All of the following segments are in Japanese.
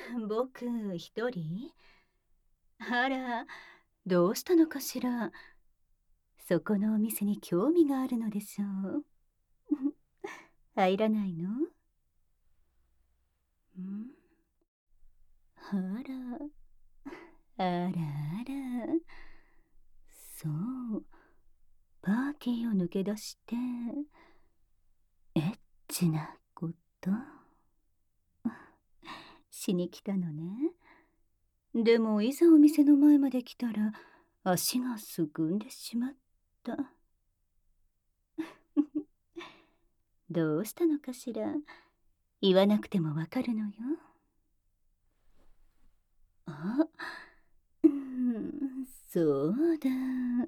僕一人？あら、どうしたのかしら。そこのお店に興味があるのでしょう。入らないの？ん？あら、あらあら。そう、パーティーを抜け出して、エッチなことしに来たのね。でもいざお店の前まで来たら足がすくんでしまった。どうしたのかしら。言わなくてもわかるのよ。あ、そうだ。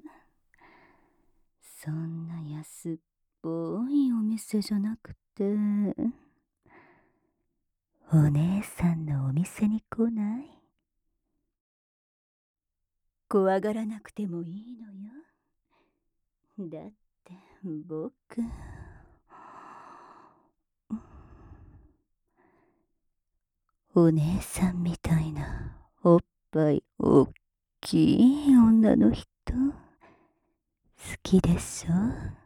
そんな安っぽいお店じゃなくて、お姉さんのお店に来ない？怖がらなくてもいいのよ。だって僕、お姉さんみたいなおっぱいおっきい女の人好きでしょ？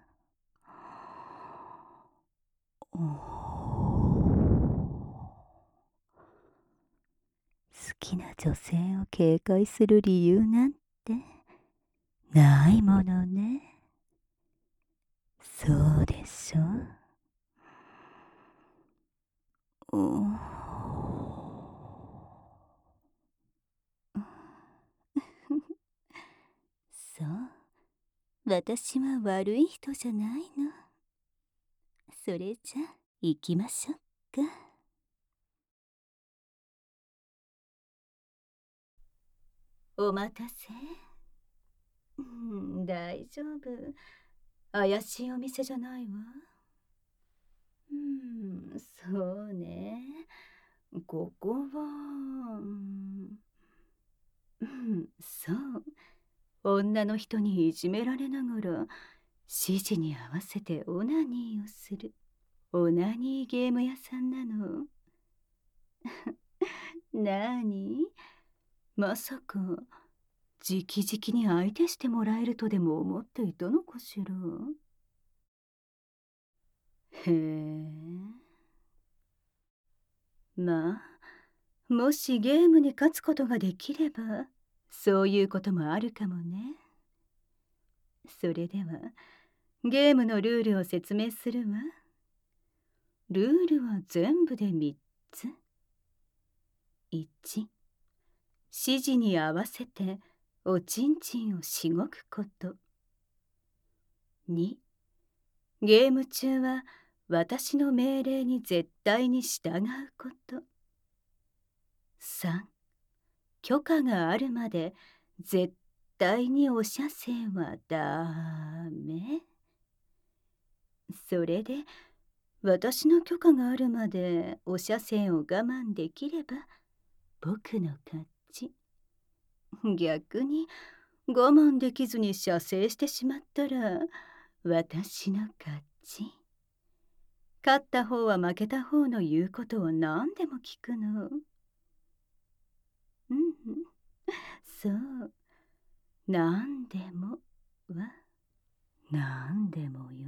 好きな女性を警戒する理由なんてないものね。そうでしょ？そう、私は悪い人じゃないの。それじゃ行きましょうか。お待たせ。大丈夫。怪しいお店じゃないわ。そうね。ここは、そう。女の人にいじめられながら、指示に合わせてオナニーをする。オナニーゲーム屋さんなの。なに？まさか、直々に相手してもらえるとでも思っていたのかしら。へえ。まあ、もしゲームに勝つことができれば、そういうこともあるかもね。それでは、ゲームのルールを説明するわ。ルールは全部で3つ。1、指示に合わせておちんちんをしごくこと。2、ゲーム中は私の命令に絶対に従うこと。3、許可があるまで絶対にお射精はダメ。それで私の許可があるまでお射精を我慢できれば僕の勝ち。逆に我慢できずに射精してしまったら私の勝ち。勝った方は負けた方の言うことを何でも聞くの。そう。何でもは何でもよ。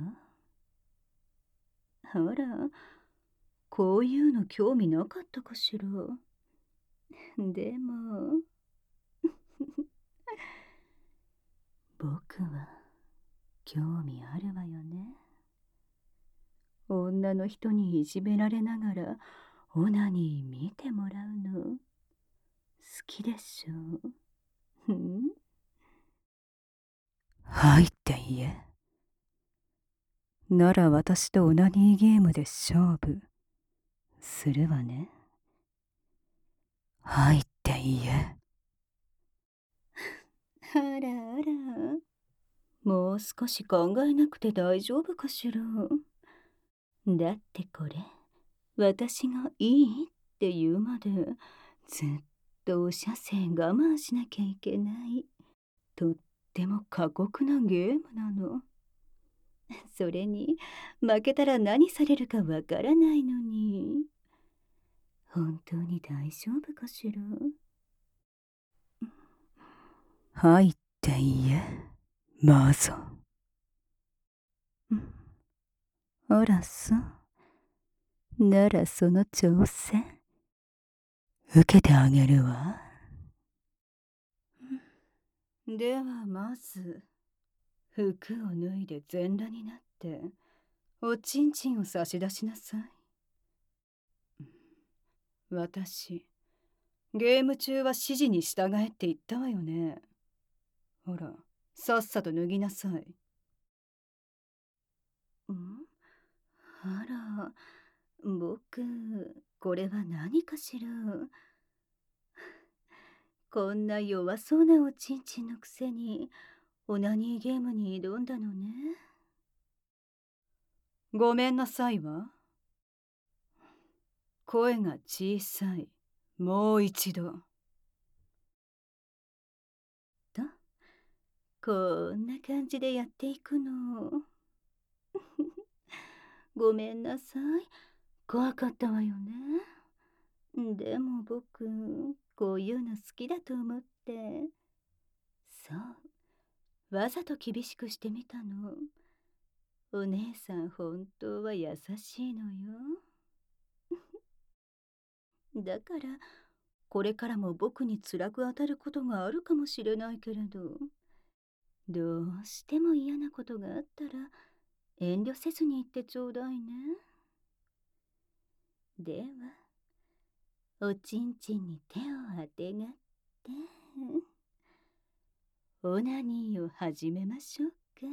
ほら、こういうの興味なかったかしら。でも僕は興味あるわよね。女の人にいじめられながらオナニー見てもらうの好きでしょ？はいって言え。なら私とオナニーゲームで勝負するわね。はいって言え。あらあら。もう少し考えなくて大丈夫かしら。だってこれ、私がいいって言うまで、ずっとお射精我慢しなきゃいけない。とっても過酷なゲームなの。それに、負けたら何されるかわからないのに。 本当に大丈夫かしら。入っていいえ、マゾ。あらそう。ならその挑戦、受けてあげるわ。ではまず、服を脱いで全裸になって、おちんちんを差し出しなさい。私、ゲーム中は指示に従えって言ったわよね。ほら、さっさと脱ぎなさい。あら、僕、これは何かしら。こんな弱そうなおちんちんのくせに、オナニーゲームに挑んだのね。ごめんなさいわ。声が小さい。もう一度。と、こんな感じでやっていくの。ごめんなさい。怖かったわよね。でも僕、こういうの好きだと思って。そう。わざと厳しくしてみたの。お姉さん本当は優しいのよ。だから、これからも僕に辛く当たることがあるかもしれないけれど、どうしても嫌なことがあったら、遠慮せずに言ってちょうだいね。では、おちんちんに手をあてがって、オナニーを始めましょうか。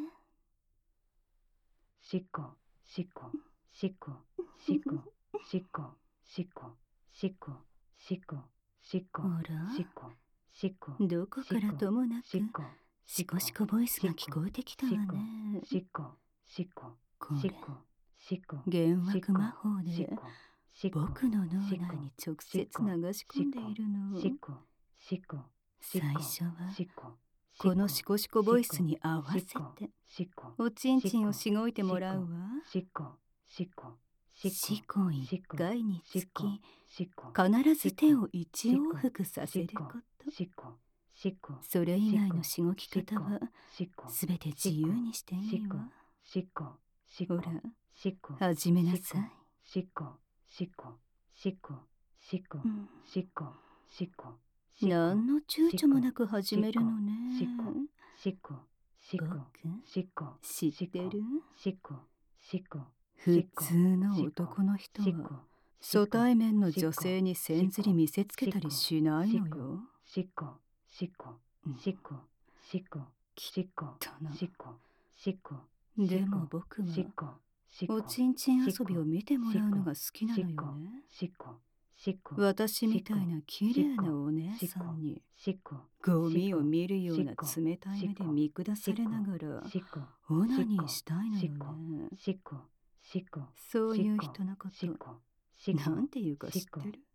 しこ、しこ、しこ、しこ、しこ、しこ、しこ、しこ、しこ、 あら、 しこ、しこ、 どこからともなく、 しこ、 シコシコボイスが聞こえてきたわね。 しこ、しこ、 これ、 しこ、しこ、 幻惑魔法でしこ、しこ、 僕の脳内に直接流し込んでいるの。 しこ、しこ、 最初はしこ、 このシコシコボイスに合わせてしこ、 おちんちんをしごいてもらうわ。 しこ、しこ、 しこ一回につきしこ、 必ず手を一往復させること。 しこ、しこ、 それ以外のしごき方はしこ、 すべて自由にしていいわ。 しこ、しこ、 ほら、 しこ、 始めなさい。 しこ、しこ、しこ、しこ、しこ、しこ、 何の躊躇もなく始めるのね。 しこ、しこ、しこ、 僕、 しこ、 知ってる？ しこ、しこ、 普通の男の人は初対面の女性にせんずり見せつけたりしないのよ。 しこ、しこ、しこ、しこ、しこ、しこ、しこ。 でも僕はおちんちん遊びを見てもらうのが好きなのよね。私みたいな綺麗なお姉さんにゴミを見るような冷たい目で見下されながらオナニーしたいのよね。そういう人のことなんていうか知ってる？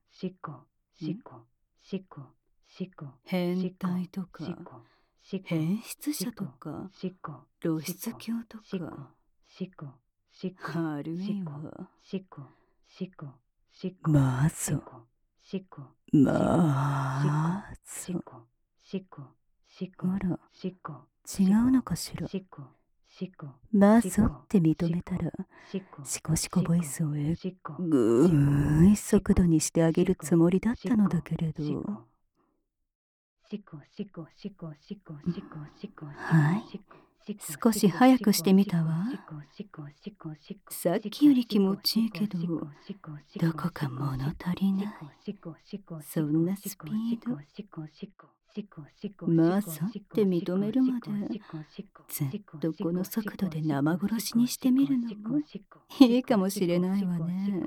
変態とか変質者とか露出狂とかあるいはまぞまぞ。あら、違うのかしら。まぞって認めたらシコシコボイスをぐーい速度にしてあげるつもりだったのだけれど。はい、少し早くしてみたわ。さっきより気持ちいいけど、どこか物足りない。そんなスピード。まぞって認めるまでずっとこの速度で生殺しにしてみるのもいいかもしれないわね。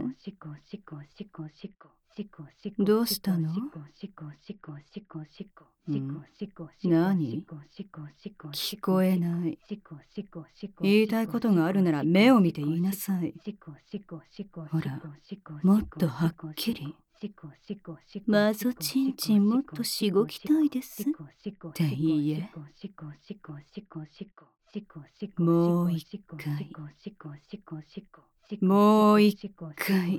どうしたの？何？聞こえない。言いたいことがあるなら目を見て言いなさい。ほら、もっとはっきり。まぞちんちんもっとしごきたいですって言え。もう一回。 もう一回。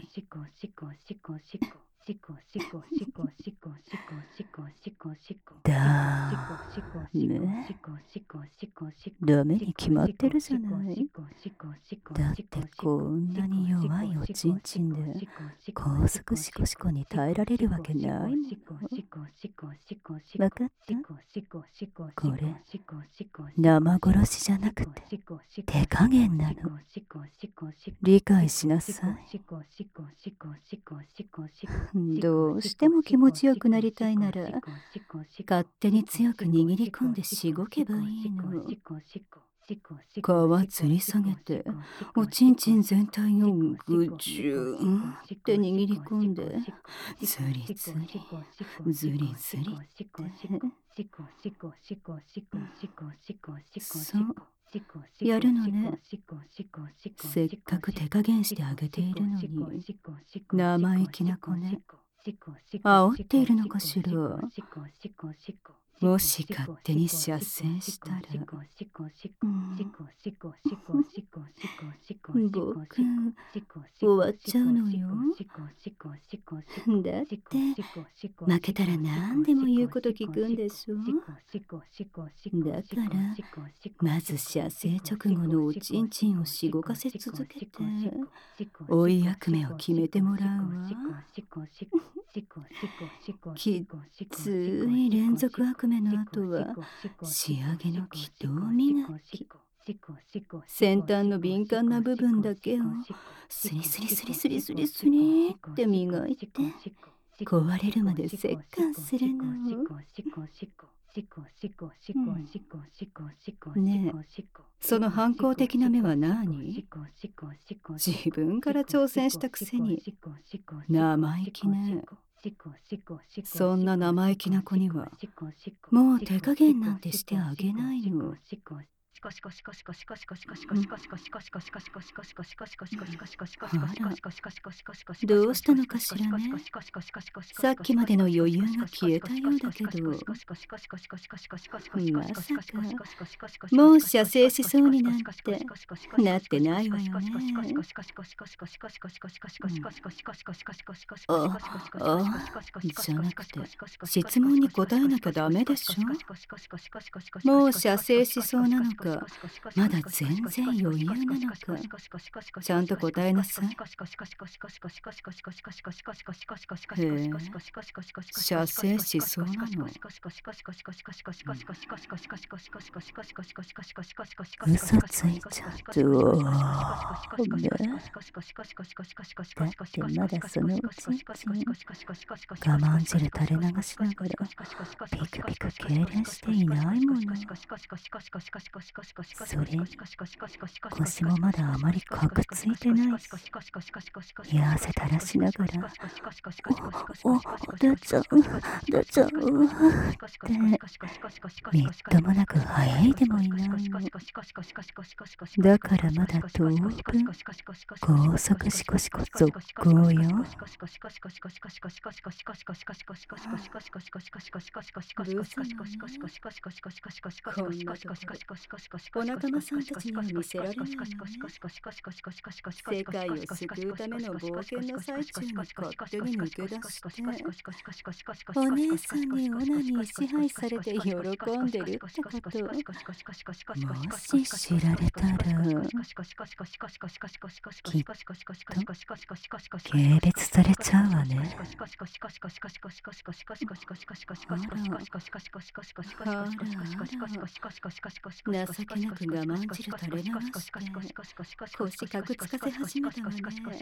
ダメに決まってるじゃない。だってこんなに弱いおちんちんで高速シコシコに耐えられるわけないもん。わかった？これ生殺しじゃなくて手加減なの。理解しなさい。どうしても気持ちよくなりたいなら勝手に強く握り込んでしごけばいいの。皮つり下げておちんちん全体をぐじゅーんって握り込んでずりずりずりずりってそうやるのね。せっかく手加減してあげているのに生意気な子ね。煽っているのかしら。もし勝手に射精したら、僕終わっちゃうのよ。だって負けたら何でも言うこと聞くんでしょ。だからまず射精直後のおちんちんをしごかせ続けて追い役目を決めてもらうわ。きっつい連続悪夢の後は仕上げの気道磨き。先端の敏感な部分だけをスリスリスリスリスリスリって磨いて壊れるまで折檻するの。ねえ、その反抗的な目は何？自分から挑戦したくせに生意気ね。そんな生意気な子にはもう手加減なんてしてあげないの。どうしたのかしらね。さっきまでの余裕が消えたようだけど、まさかもう射精しそうになんてなってないわよね。じゃなくて質問に答えなきゃダメでしょ。もう射精しそうなのかまだ全然余裕なのかちゃんと答えなさい。へえ、射精しそうなの。嘘ついちゃうね。だってまだそのおちんちん我慢汁垂れ流しながらピクピク痙攣していないもの。それに腰もまだあまりかくついてないし冷や汗垂らしながら出ちゃう出ちゃうってみっともなく早いでもいないの。だからまだ当分高速シコシコ続行よ。お仲間さんたちには見せられないのね。世界を救うための冒険の最中に勝手に抜け出してお姉さんにオナニー支配されて喜んでるってこと。もし知られたらきっと軽蔑されちゃうわね。あらあら情けなく我慢汁垂れ流して腰かくつかせ始めたわね。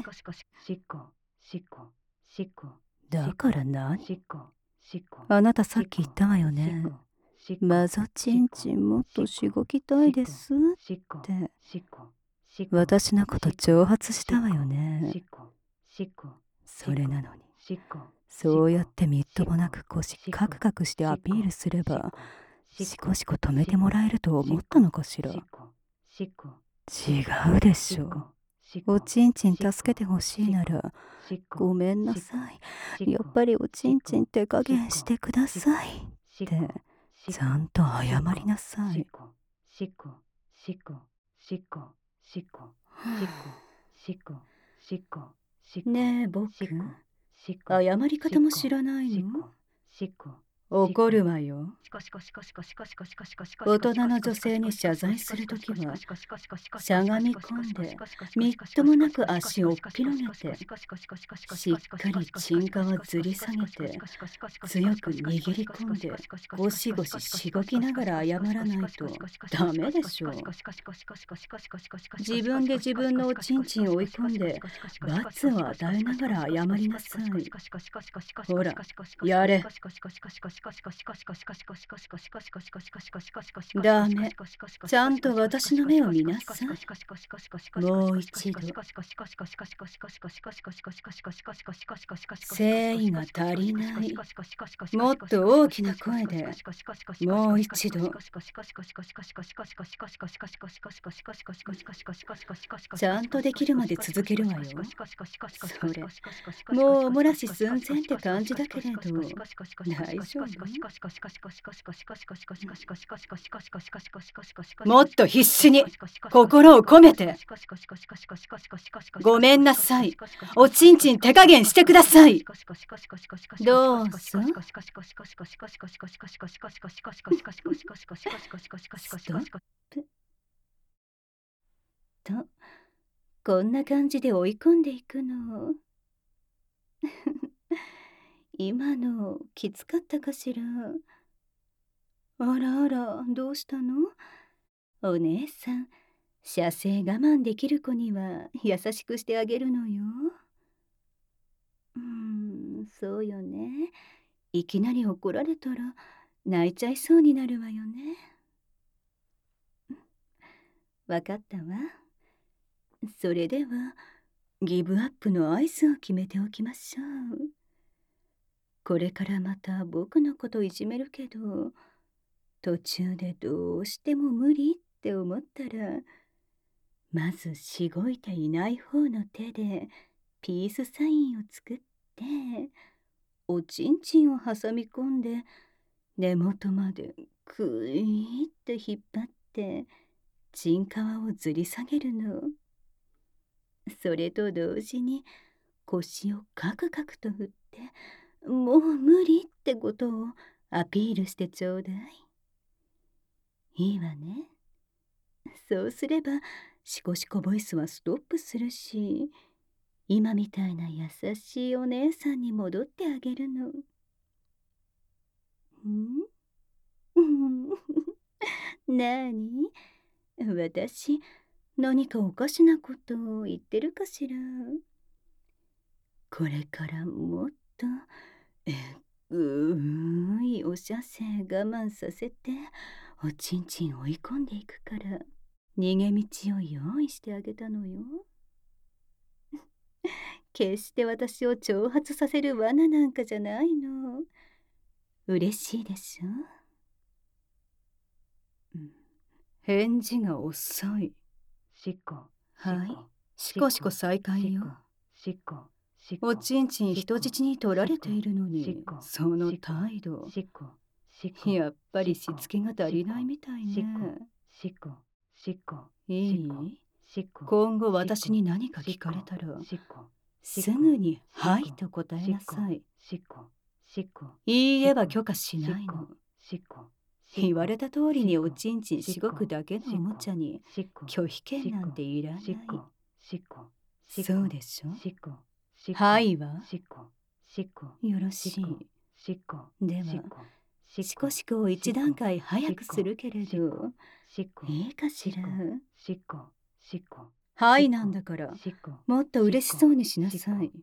だから何？あなたさっき言ったわよね。マゾチンチンもっとしごきたいですって私のこと挑発したわよね。それなのにそうやってみっともなく腰カクカクしてアピールすればしこしこ止めてもらえると思ったのかしら。違うでしょ。おちんちん助けてほしいならごめんなさい、やっぱりおちんちん手加減してくださいってちゃんと謝りなさい。 しっこ、しっこ、しっこ、 ねえ僕、 しっこ、しっこ、 謝り方も知らないの？ しっこ、しっこ、 怒るわよ。 大大人の女性に謝罪するときは、しゃがみ込んで、みっともなく足をっぴろげて、しっかりちんかわずり下げて、強く握り込んで、ゴシゴシしごきながら謝らないとダメでしょう。自分で自分のおちんちん追い込んで、罰を与えながら謝りなさい。ほら、やれ。ダメ。ちゃんと私の目を見なさい。もう一度。誠意が足りない。もっと大きな声で、もう一度。ちゃんとできるまで続けるわよ。それ、もうお漏らし寸前って感じだけれど、大丈夫？もっと必死に、心を込めて。ごめんなさい。おちんちん手加減してください。どうぞ。ストップ。と、こんな感じで追い込んでいくの。今のきつかったかしら。あらあら、どうしたの？お姉さん、射精我慢できる子には優しくしてあげるのよ。そうよね。いきなり怒られたら泣いちゃいそうになるわよね。わかったわ。それではギブアップの合図を決めておきましょう。これからまた僕のこといじめるけど、途中でどうしても無理って思ったら、まずしごいていない方の手でピースサインを作って、おちんちんを挟み込んで根元までクイーって引っ張ってちんかわをずり下げるの。それと同時に腰をカクカクと振って、もう無理ってことをアピールしてちょうだい。いいわね。そうすればシコシコボイスはストップするし、今みたいな優しいお姉さんに戻ってあげるの。なあに？私、何かおかしなことを言ってるかしら？これからもっといお射精我慢させておちんちん追い込んでいくから、逃げ道を用意してあげたのよ。決して私を挑発させる罠なんかじゃないの。嬉しいでしょ？返事が遅い。 しっこ、 はい、しこしこ再開よ。 しっこ、 おちんちん人質に取られているのに、その態度。やっぱりしつけが足りないみたいね。いい？今後私に何か聞かれたら、すぐに「はい」と答えなさい。いいえは許可しないの。言われた通りにおちんちんしごくだけのおもちゃに拒否権なんていらない。そうでしょ？はいはよろしい。ではシコシコを一段階早くするけれど、いいかしら？はいなんだから、もっと嬉しそうにしなさい。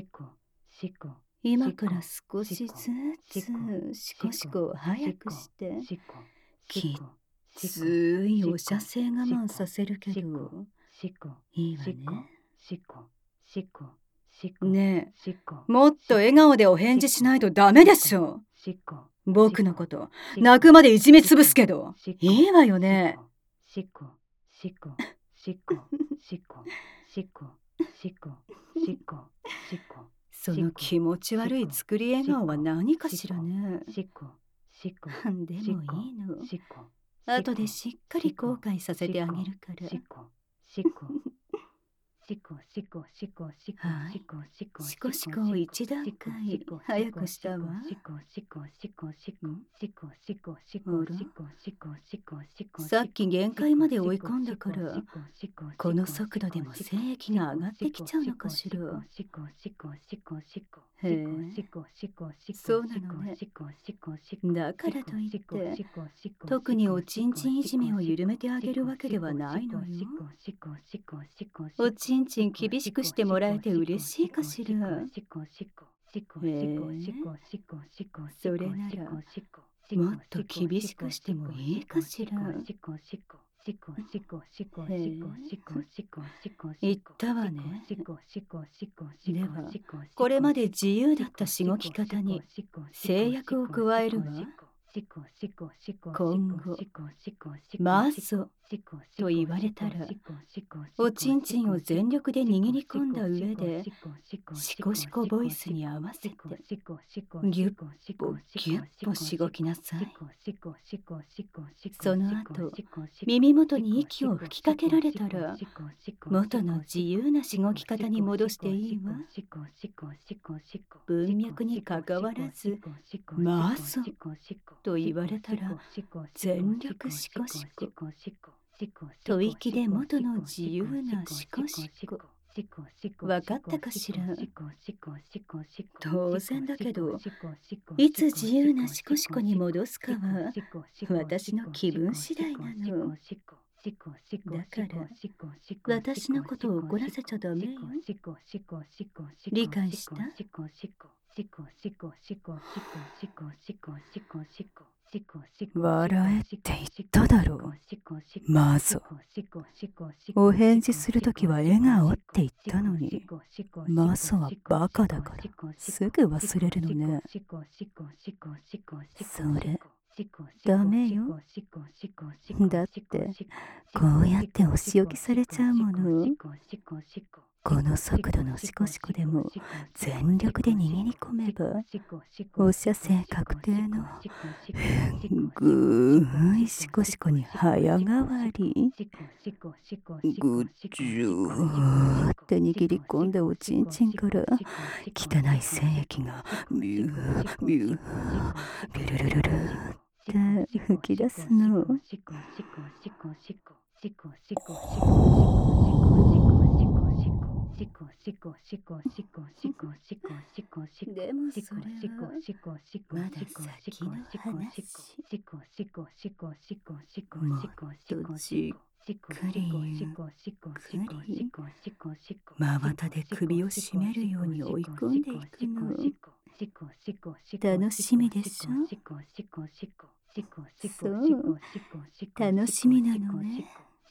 今から少しずつシコシコを早くして、きっついお射精我慢させるけど、いいわね。ねえ、もっと笑顔でお返事しないとダメでしょ。僕のこと泣くまでいじめつぶすけどいいわよね。その気持ち悪い作り笑顔は何かしらね。でもいいの。後でしっかり後悔させてあげるから。 はい。シコシコを一段階早くしたわ。ん？あら、さっき限界まで追い込んだから、この速度でも精液が上がってきちゃうのかしら。へえ、そうなのね。だからといって、特におちんちんいじめを緩めてあげるわけではないのよ。おちんちん厳しくしてもらえて嬉しいかしら。へえ、それなら、もっと厳しくしてもいいかしら。へえ、言ったわね。では、これまで自由だったしごき方に制約を加えるわ。今後、マゾと言われたら、おちんちんを全力で握り込んだ上で、シコシコボイスに合わせて、ギュッポギュッポしごきなさい。その後、耳元に息を吹きかけられたら、元の自由なしごき方に戻していいわ。文脈にかかわらず、マゾと言われたら、全力シコシコ。吐息で元の自由なシコシコ。わかったかしら。当然だけど、いつ自由なシコシコに戻すかは、私の気分次第なの。だから、私のことを怒らせちゃダメよ。理解した？ 笑えって言っただろう。マゾ。お返事するときは笑顔って言ったのに、マゾはバカだからすぐ忘れるのね。それ、ダメよ。だって、こうやってお仕置きされちゃうもの。この速度のシコシコでも全力で握り込めば、放射性確定のぐーいシコシコに早変わり。ぐっじゅーって握り込んだおちんちんから汚い精液がビュービュービュルルルルって吹き出すの。 でもそれはまだ先の話。もっとじっくりゆっくり真綿で首を絞めるように追い込んでいくの。楽しみでしょ？そう、楽しみなのね。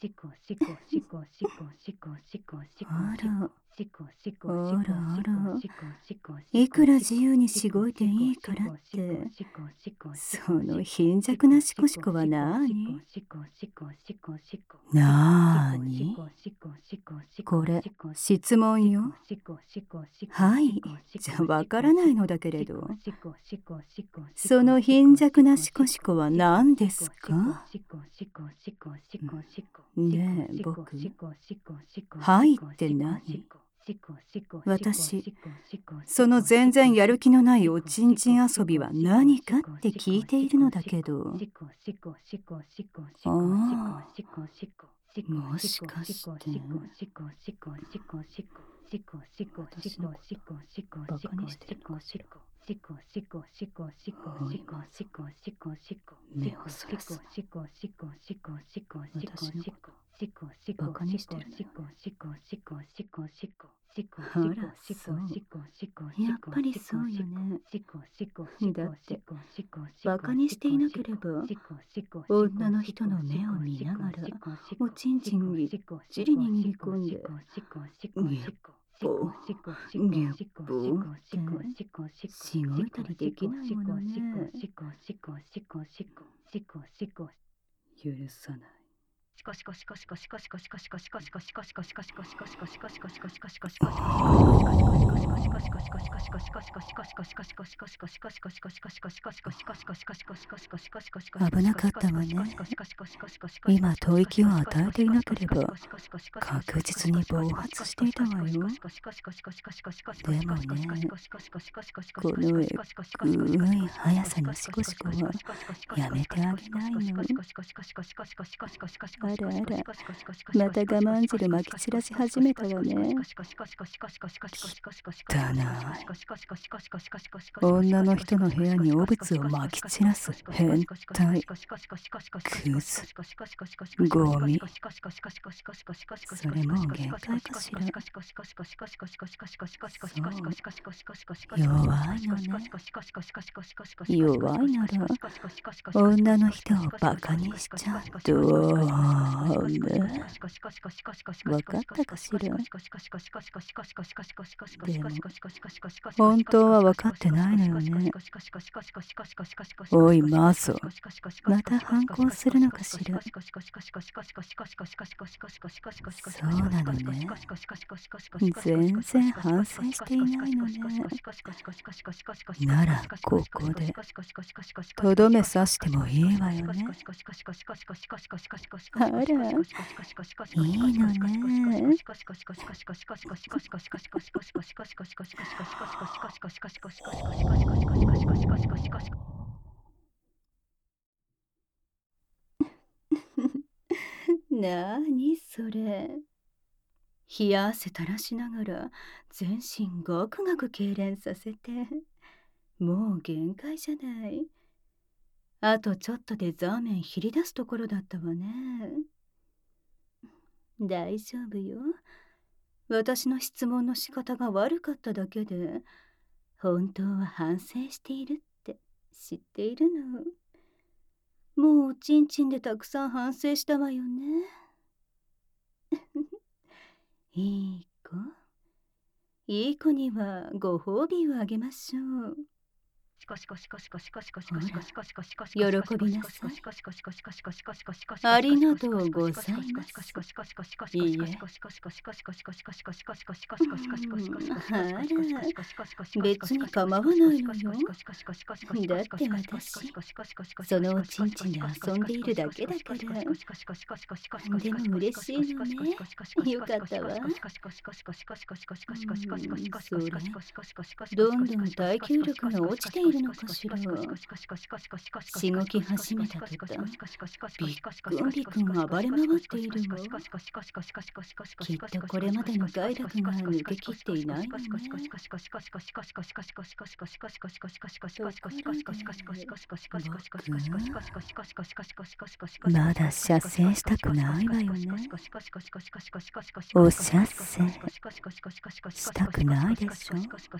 あら、あらあら、いくら自由にしごいていいからって、その貧弱なシコシコはなーに？なーに？これ、質問よ。はい、じゃわからないのだけれど、その貧弱なシコシコは何ですか？ねえ、僕、はいって何？私、その全然やる気のないおちんちん遊びは何かって聞いているのだけど。ああ、もしかして、私のことバカにしてるのかしら。おい、まず、目をそらすな。私のことバカにしてるのよね。あら、そう。やっぱりそうよね。だって、バカにしていなければ、女の人の目を見ながら、おちんちんぎっちり握り込んで、ぎゅっぽ、ぎゅっぽって、しごいたりできないものね。許さない。 危なかったわね。今吐息を与えていなければ確実に暴発していたわよ。でもね、このぐい速さのシコシコはやめてあげないの。あらあら、また我慢汁まき散らし始めたわね。汚い。女の人の部屋に汚物をまき散らす変態。クズ。ゴミ。それもう限界かしら。そう、弱いのね。弱いなら女の人をバカにしちゃどうね。わかったかしら。でも本当はわかってないのよね。おいマゾ、また反抗するのかしら。そうなのね。全然反省していないのね。ならここでとどめ刺してもいいわよね。あら、いいのね。 なあにそれ。冷や汗垂らしながら全身ガクガク痙攣させて、もう限界じゃない。あとちょっとでザーメンひり出すところだったわね。大丈夫よ。私の質問の仕方が悪かっただけで、本当は反省しているって知っているの。もうおちんちんでたくさん反省したわよね。いい子。いい子にはご褒美をあげましょう。ほら、喜びなさい。ありがとうございます。いいえ。あら、別に構わないのよ。だって私、そのおちんちんで遊んでいるだけだから。でも嬉しいのね。よかったわ。それ、どんどん耐久力が落ちているのかしら。しごき始めた途端、ビックンビクン暴れ回っているわ。きっとこれまでの快楽が抜けきっていないのね。 僕、まだ射精したくないわよね。お射精したくないでしょ。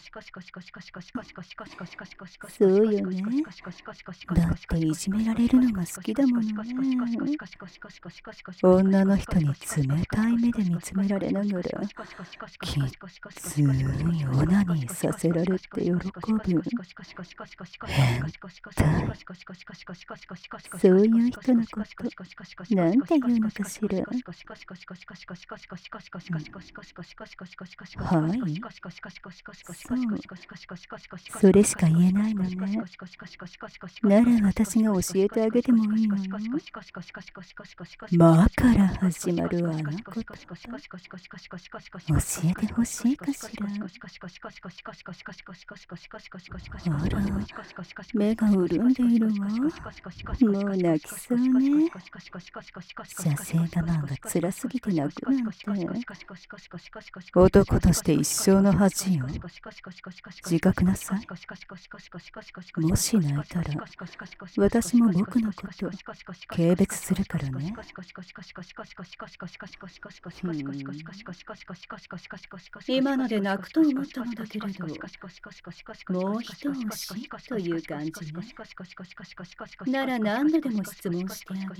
そうよね。だっていじめられるのが好きだものね。女の人に冷たい目で見つめられながらきっついオナニーさせられて喜ぶ変態。そういう人のことなんて言うのかしら。はい、そう、それしか言えないのね。なら私が教えてあげてもいいのよ。まから始まるあのこと教えてほしいかしら。あら、目が潤んでいるわ。もう泣きそうね。射精我慢が辛すぎて泣くなんて男として一生の恥よ。自覚なさい。もし泣いたら私も僕のこと軽蔑するからね。 今ので泣くと思ったのだけれど、もう一押しという感じね。なら何度でも質問してあげる。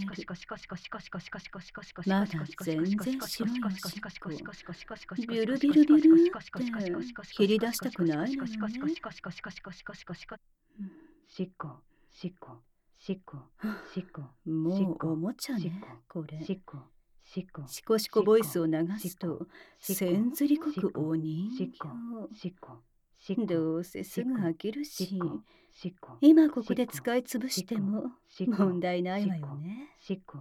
まだ全然白いおしっこビュルビルビルって切り出したくないのよね。しっこしっこしっこしっこ、もうおもちゃねこれ。 シコシコボイスを流すとせんずりこくお人形。どうせすぐ飽きるし、今ここで使い潰しても問題ないわよね。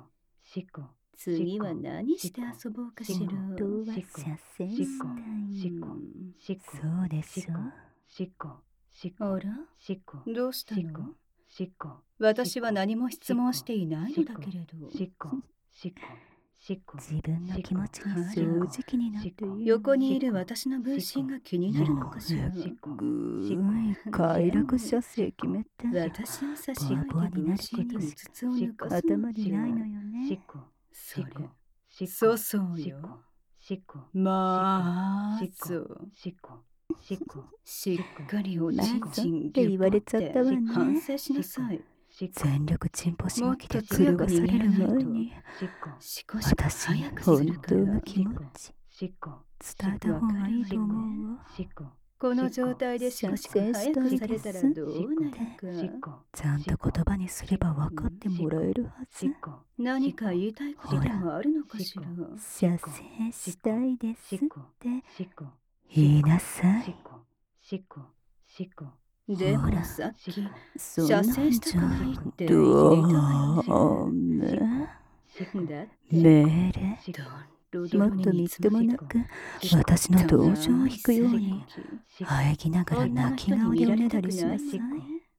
次は何して遊ぼうかしら。 本当は射精したい。そうでしょ。 あら、どうしたの？私は何も質問していないのだけれど。 自分の気持ちに正直になっている。 横にいる私の分身が気になるのかしら。 ぐーい、快楽射精決めた。 私を差し置いて分身にうつつを抜かすの頭にないのよね。 それ、そうそうよ。まあ、そう。しっかりおちんちんって言われちゃったわね。 反省しなさい。 全力チンポしまきで狂わされる前に、私に本当の気持ち伝えた方がいいと思うわ。 この状態でシコシコ早くされたらどうなるか。 ちゃんと言葉にすれば分かってもらえるはず。 何か言いたいことでもあるのかしら。 射精したいですって言いなさい。 でもさっき射精したくないって言ったわよね。だって命令もっとみっともなく私の同情を引くように喘ぎながら泣き顔でおねだりしなさい。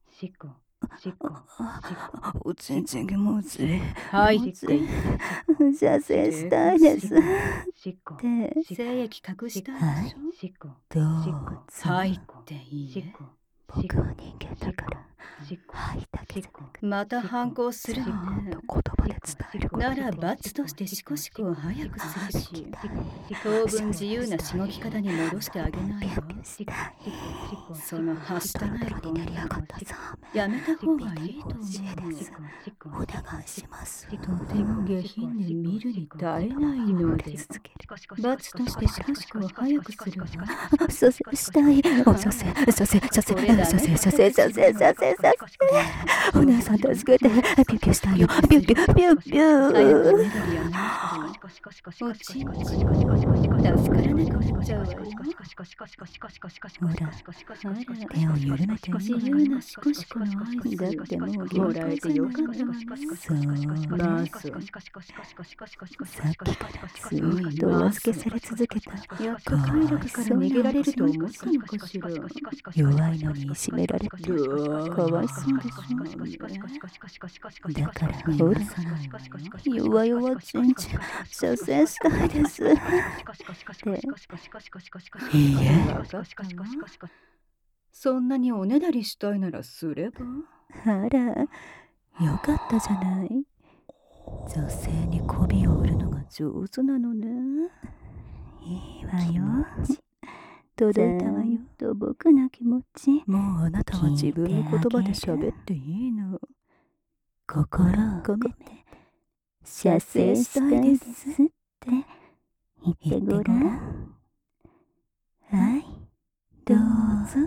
おちんちん気持ちいい。 はいって射精したいですって精液隠したいでしょ。 どうぞ。 はいっていいえ。 僕は人間だからはいだけじゃなくまた反抗するのね。 言葉で伝えることなら罰としてシコシコを早くするし、当分自由なしごき方に戻してあげないわ。そのはしたない本気やめた方がいいと思う。 お願いします。 とても下品で見るに耐えないので、罰としてシコシコを早くするわ。 射精したい。射精お姉さん助けて。ピュピュしたいよ。ピュピュピュピュおちんちん助からなくなっちゃうわよ。 ほら、手を緩めて自由なシコシコの合図だってもうもらえてよかったわね。 そうまあそう。 さっきからずっとお預けされ続けた。 やっと快楽から逃げられると思ったのかしら。 弱いのにいじめられてかわいそうでしょ。だからほら、弱々ちんちん射精したいですっていいえ。 そんなにおねだりしたいならすれば。 あら、よかったじゃない。女性に媚びを売るのが上手なのね。いいわよ。届いたわよ。と僕の気持ち。もうあなたは自分の言葉で喋っていいの。心を込めて射精したいですって言ってごらん。はい、どうぞ。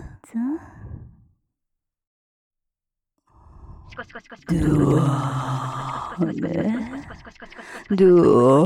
ドアメド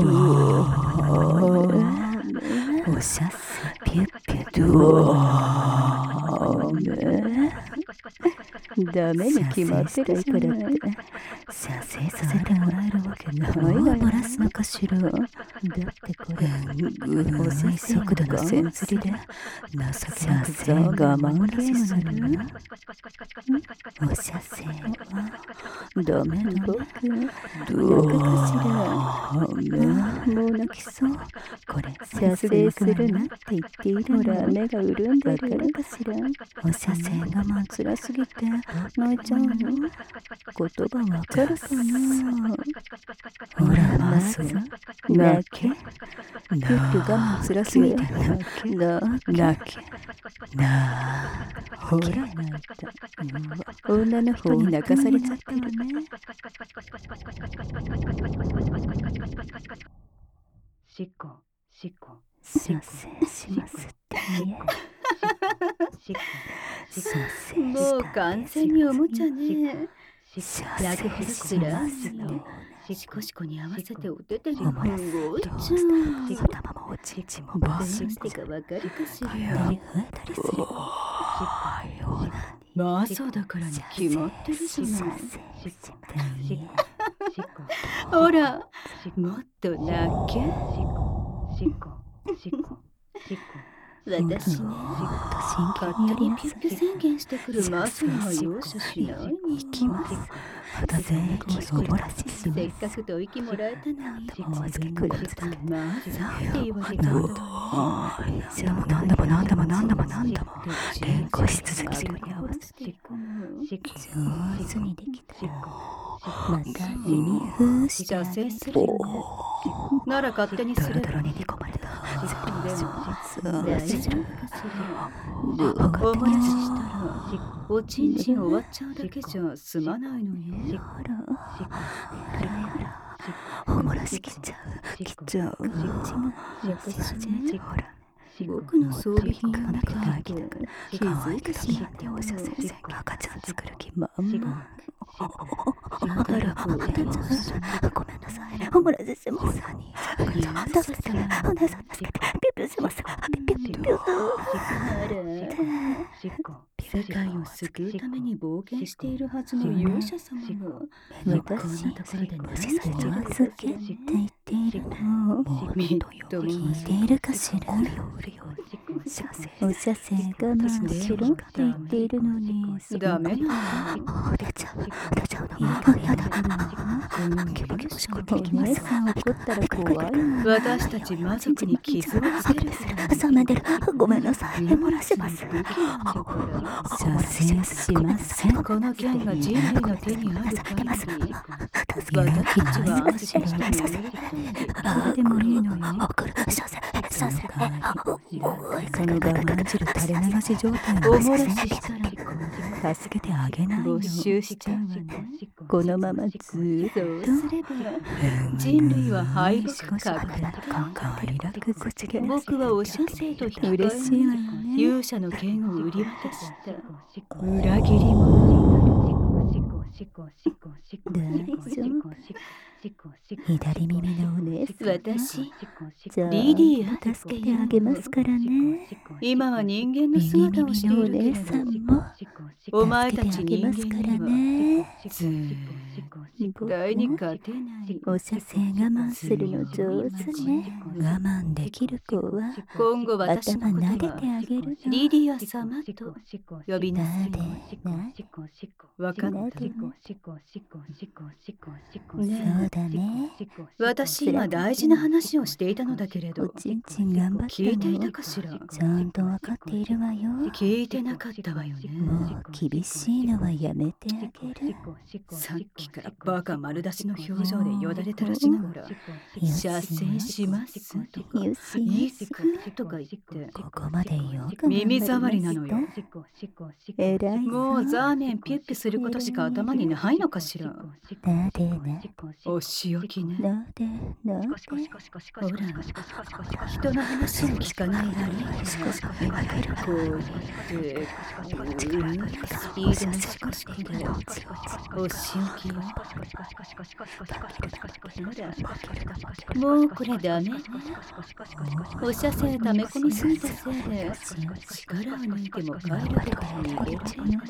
アメおしゃせピュッピュドアメダメに決まってるからって射精させてもらえるわけないわよ。バラすのかしら。だってこれ遅い速度の線釣りで情けなく我慢ゲームなのよ。お射精はダメな僕どうかしら。もう泣きそう。これ射精するなって言っているのら目が潤んでるからかしら。お射精我慢つらすぎて泣いちゃうの。言葉わかるかな。ほらまず泣け。ピュッピュ我慢つらすぎて泣け。ほら泣いた。女の人に泣かされちゃったわね。射精しますって言え。 もう完全におもちゃね。焼くほどつらいよ。 シコシコに合わせてお手手におもらす動いちゃう。 頭もおちんちんもバシッしてかわかるかしら。 増えたりする。 まあそうだからに決まってるじゃない。ほら、もっと泣け。私ね、勝手にピュッピュ宣言してくるマスには容赦しないの。 行きます。また全域を漏らししせっかく吐息もらえたのに、 もうすぐくらいまずって言われちゃった何度も連呼し続けるに合わせて上手にできた。また耳風し射精するよね。なら勝手にすれば。 ドロに煮込まれた。 でも大丈夫かしら。 おおもらししたらおちんちん終わっちゃうだけじゃ済まないのよ。 おもらしきっちゃう。ほら僕の装備品がなくて気づいてしまっておしゃ先生が赤ちゃん作る気満々。だからごめんなさい。おもらしします。助けてお姉さん助けてピュピュします。ピュ世界を救うために冒険しているはずの勇者様が私のところで何しているの助けて言っているのみっとも聞いているかしら。お射精我慢しろって言っているのにダメなの。 出ちゃうの。やだ。お前さん怒ったら怖いの。 私たち魔族に傷をつける冷めてる。ごめんなさい。漏らします。 射精しません。この剣が人類の手にある限り、私たちは安心して見れると誰でもいいのよ。 その我慢汁垂れ流し状態おもらししたら助けてあげないよ。 没収しちゃうわね。 このままずーっとそうすれば人類は敗北確定。僕はお射精と引き換え嬉しいわよね。 勇者の剣を売り渡した裏切り者。 大丈夫。左耳のお姉さん。 私じゃあリディア助けてあげますからね。 今は人間の姿をしているけれ右耳のお姉さんもど、お前たち助けてあげますから人間にはね。 絶対に勝てない。 お射精我慢するの上手ね。我慢できる子は今後私の頭ことは撫でてあげるの。 リディア様と呼びなさい。わかった。 そうだね。 私今大事な話をしていたのだけれど、 おちんちん頑張った聞いていたの。 かしら。 ちゃんとわかっているわよ。 聞いてなかったわよね。 もう厳しいのはやめてあげる。 さっきからバカ丸出しの表情でよだれ垂らしながら射精しますとかよしいくとか言ってここまでよく耳障りなのよ。 えらいぞ。 もうザーメンピュッピュすることしか頭にないのかしら。 なでね。 お仕置きね。 なでなで。 ほら、人の話を聞かない悪いからこうやってスピードのシコシコでお仕置きを。もうこれダメね。お射精溜め込みすぎたせいで力を抜いても帰ることから逃げられない。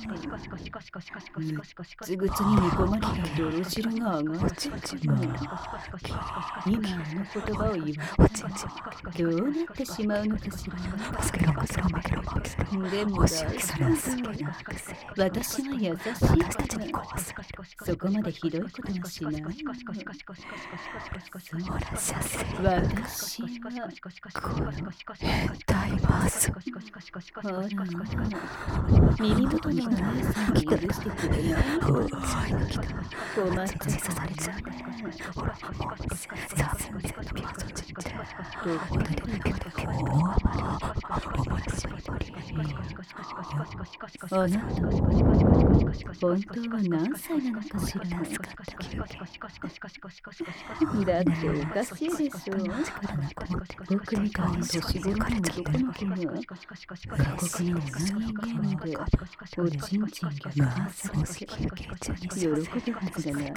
ぐつぐつに煮込まれた泥汁が上がっちゃう。今あの言葉を言われたらどうなってしまうのかしら。でも大丈夫。私は優しいからそこまでひどいことはしないの。私は大マース。 ほら耳元のお姉さんを許してくれないの。困っちゃったね。 あなた、本当は何歳なのかしら。だっておかしいでしょ。僕みたいな年頃の男の子が過酷なオナニーゲームでおちんちん逆転させて喜ぶはずだな。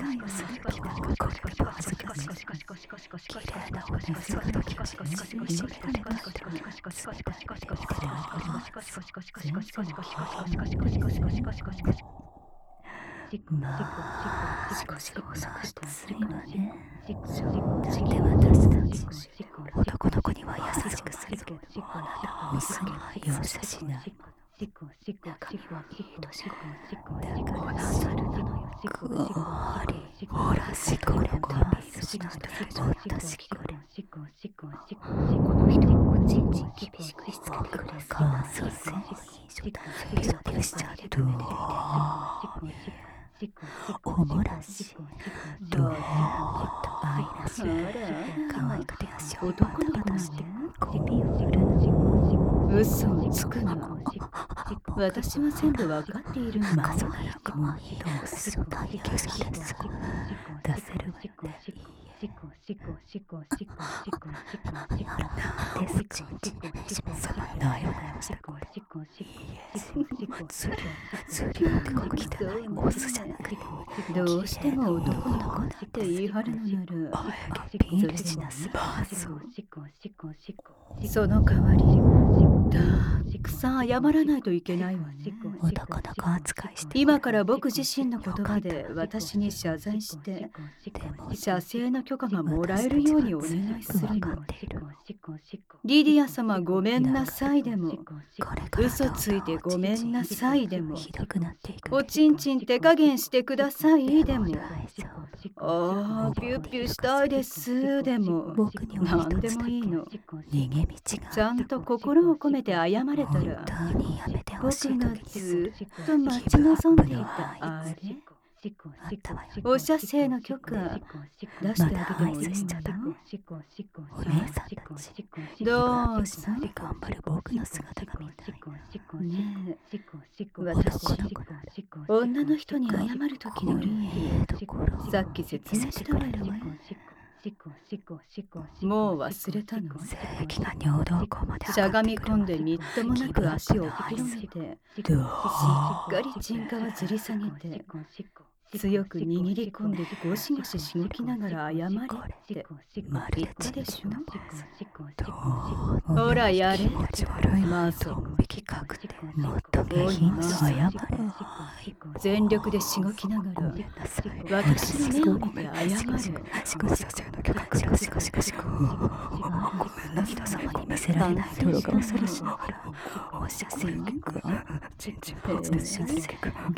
まあ、少し遅くするわね。で私たち男の子には優しくするけど、あなたは娘は容赦しない。中身はいい年頃だからサルなのよ。ほらしこれとビールしながらもっとしこれ。この人をおちんちん厳しくしつけてくれそうなそうせんピロピロしちゃうとおもらしどうもっと愛らしい可愛くて足をバタバタして首を振る。嘘をつくな。私は全部わかっているの。まさかもうどうする体験です。出せるわよね。どうしても男の子だって言い張るのならビールしなさい。その代わりたくさん謝らないといけないわね。男の子扱いして、今から僕自身の言葉で私に謝罪して射精の許可がもらえるようにお願いするの。リディア様ごめんなさいでも、嘘ついてごめんなさいでも、おちんちん手加減してくださいでも、ああピュッピュしたいですでも、何でもいいの。ちゃんと心を込めて謝れたら、僕がずっと待ち望んでいたあれ、お射精の許可出してあげてもいいの？お姉さんたちどうした頑張る僕の姿が見たいねえ。私女の人に謝る時のルールさっき説明したわよね。もう忘れたの？しゃがみ込んでみっともなく足を広げてしっかりチンカはずり下げて強く握り込んでゴシゴシしごきながら謝れって言ったでしょ。ほらやれ。まずもっと下品に謝れ。全力でしごきながら私の目を見て謝れ。人様に見せられない泥が恐ろしい。お射精の許可こんなにお射精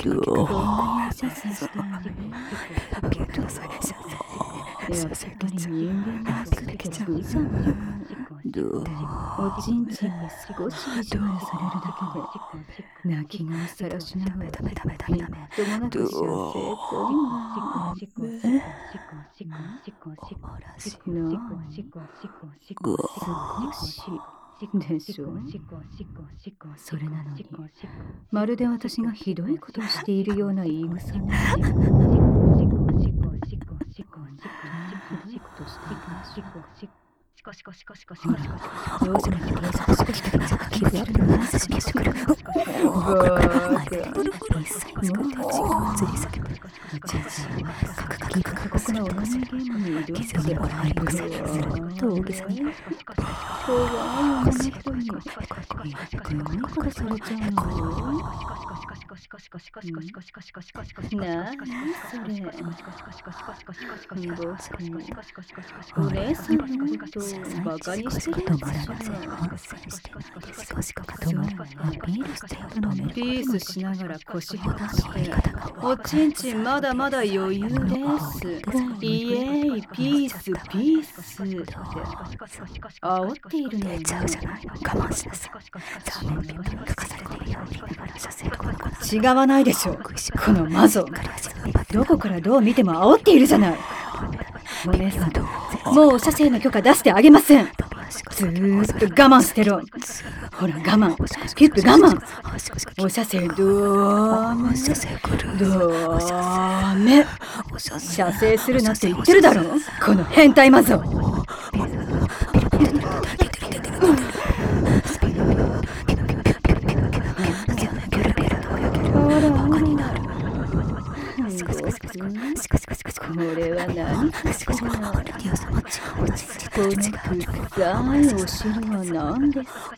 したやっぱり人間のすべて無残よ。おちんちんに少し意地悪されるだけで泣き顔さらしながらみっともなく射精とでしょ。それなのにまるで私がひどいことをしているような言い草ね。お姉さんのことをバカにしてるやつじゃピースしながら腰を出しておちんちんまだまだ余裕ですイエーイピースピースって煽っているのよね。違わないでしょこのマゾ。どこからどう見ても煽っているじゃない。お姉さんもうお射精の許可出してあげません。ずーっと我慢してろ。 ほら我慢。ピッピ我慢。お射精ダメ。ダメ。射精するなって言ってるだろ、この変態マゾ。これは何ですか。この臭いお尻は何ですか。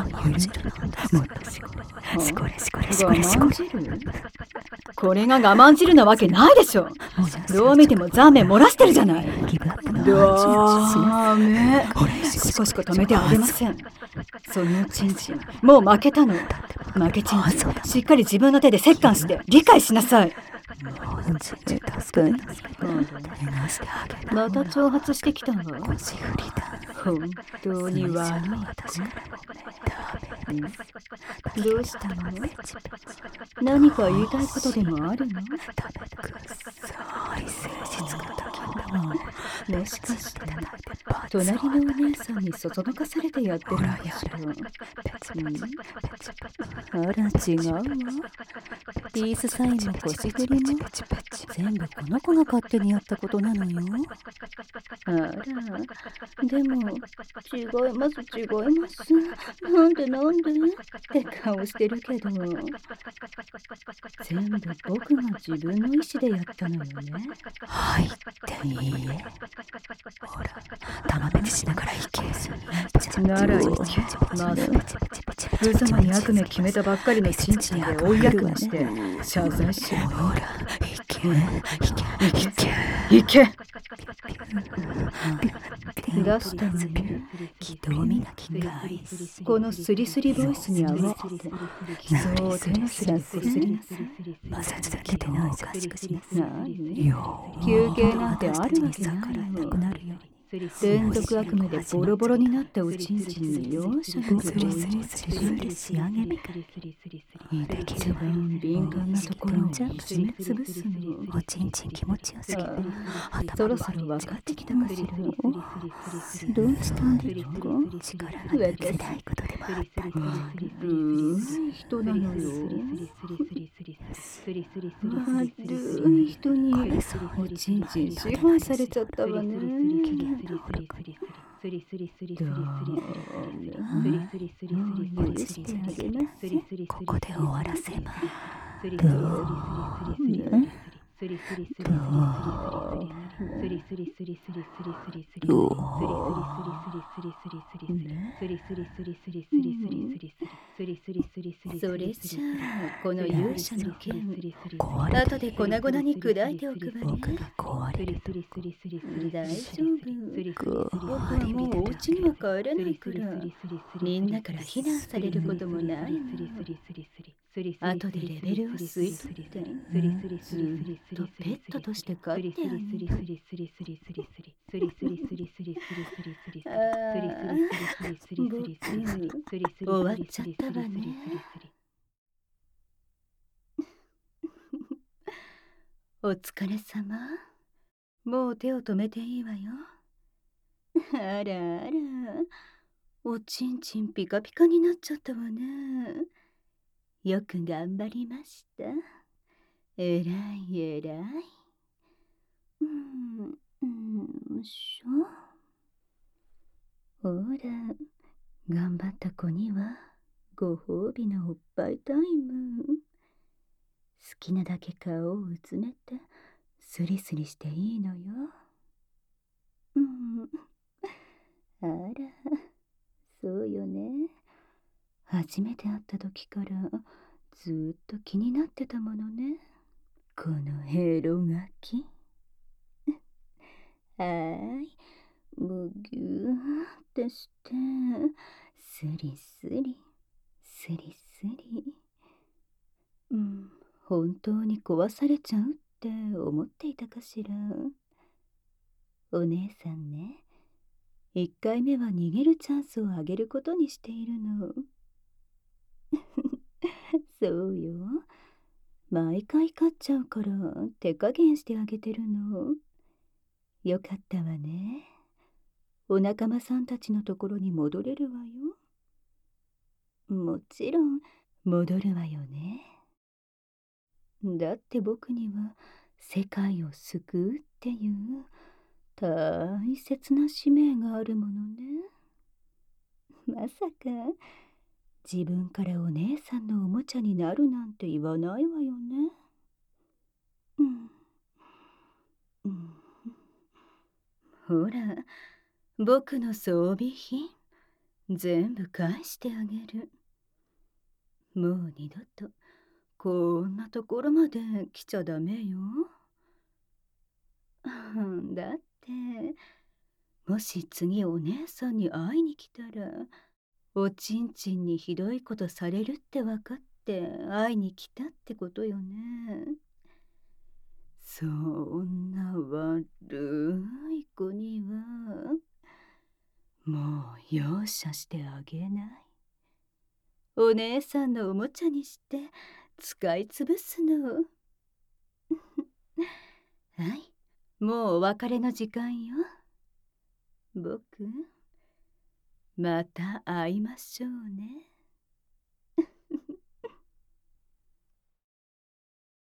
我慢汁。これが我慢汁なわけないでしょ。どう見てもザーメン漏らしてるじゃない。ダメ。しこしこ止めてあげません。そのチンチンもう負けたの。負けチンチン、しっかり自分の手で折檻して理解しなさい。また挑発してきたわ。本当に悪い子。どうしたの？何か言いたいことでもあるの？もしかして隣のお姉さんにそそのかされてやってるのかしら。あら違うわ。ピースサインの腰振りも全部この子が勝手にやったことなのよ。あら、でも違います違います。なんでって顔してるけど、全部僕が自分の意思でやったのよね。 はいっていいえ。ほら、玉ねぎしながら行け。 なら行け。まず無様に悪名決めたばっかりのチンチンで追い役にして謝罪しろ。 ほら、行け行け。出したのね。このスリスリボイスに合わせて基礎を手のひらこすりなさい。 摩擦だけでもおかしくします。 休憩なんてあるわけないの。連続悪夢でボロボロになったおちんちんに容赦なく仕上げる。一番敏感なところを締めつぶすの。 おちんちん気持ちよすぎてそろそろ分かってきたかしら。どうしたんですか。 力が抜けないことでもあったい人なのよ。悪い人におちんちん支配されちゃったわね。 ここで終わらせます。 それじゃあこの勇者の剣後で粉々に砕いておくわね。大丈夫。僕はもうお家には帰れないからみんなから非難されることもないの。後でレベルを吸い取ってずっとペットとして飼ってあげる。僕終わっちゃったわね。お疲れ様。もう手を止めていいわよ。あらあら、おちんちんピカピカになっちゃったわね。よく頑張りました。えらいえらい。ほら、頑張った子にはご褒美のおっぱいタイム。好きなだけ顔をうつめてスリスリしていいのよ。あら、そうよね。初めて会った時からずっと気になってたものね。このヘロガキ。むぎゅーってしてスリスリスリスリ。本当に壊されちゃうって思っていたかしら。お姉さんね、1回目は逃げるチャンスをあげることにしているの。そうよ。毎回勝っちゃうから手加減してあげてるの。よかったわね。お仲間さんたちのところに戻れるわよ。 もちろん戻るわよね。だって僕には世界を救うっていう大切な使命があるものね。まさか自分からお姉さんのおもちゃになるなんて言わないわよね。うん、うん、ほら、僕の装備品全部返してあげる。もう二度とこんなところまで来ちゃダメよ。だってもし次お姉さんに会いに来たら、おちんちんにひどいことされるって分かって会いに来たってことよね。そんな悪い子にはもう容赦してあげない。お姉さんのおもちゃにして使いつぶすの。はい、もうお別れの時間よ。僕、また会いましょうね。